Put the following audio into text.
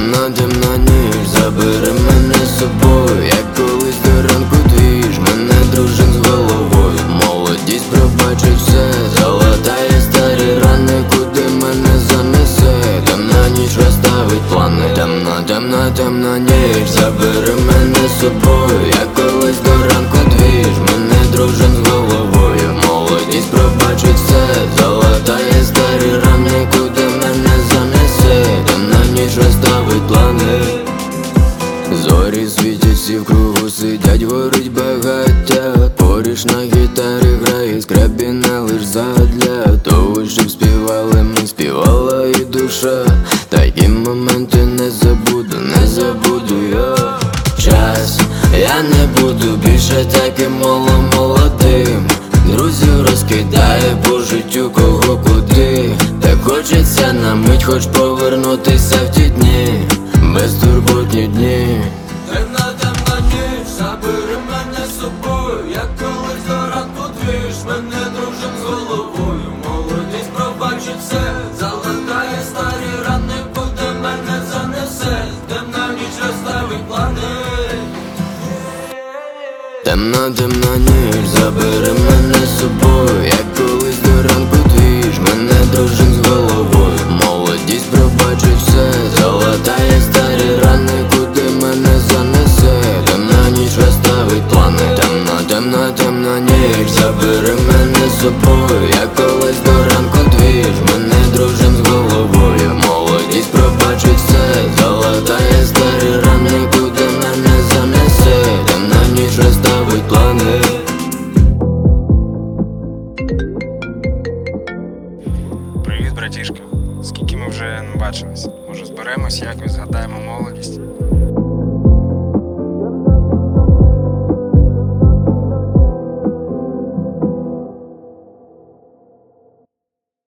Темна ніч, забери мене з собою, як колись до ранку двіж, мене дружин з головою. Молодість пробачить все, залатає старі рани, куди мене занесе. Темна ніч розставить плани. Темна ніч, забери мене з собою, як колись до ранку двіж, мене дружин з головою. Молодість пробачить все, залатає старі рани, куди мене занесе. Темна ніч розставить плани. Зорі світять, всі в кругу сидять, горить багаття. Поріж на гітарі грає скрябіна лиш задля того, щоб співали ми, співала і душа. Такі моменти не забуду я. Час, я не буду більше таким молодим. Друзів розкидає по життю кого куди. Так хочеться на мить хоч повернутися в ті дні, безтурботні дні. Темна ніч, забери мене з собою, як колись до ранку двіж, мене дружим з головою. Молодість пробачить все, залатає старі рани, куди мене занесе. Темна ніч розставить плани. Темна ніч, забери мене з собою, як колись до ранку двіж, мене дружин з головою. Молодість пробачить все, залатає старі рани, куди мене занесе. Темна ніч розставить плани. Темна ніч, забери мене з собою, як колись до ранку двіж, мене дружин з головою. Молодість пробачить все, залатає старі рани, куди мене занесе. Темна ніч розставить плани. Привіт, братішка. Скільки ми вже не бачились? Може зберемось якось, згадаємо молодість?